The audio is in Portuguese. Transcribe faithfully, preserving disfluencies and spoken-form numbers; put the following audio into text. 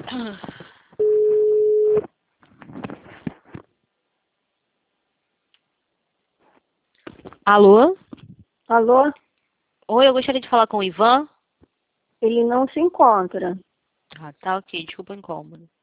Alô? Alô? Oi, eu gostaria de falar com o Ivan. Ele não se encontra. Ah, tá ok, desculpa o incômodo.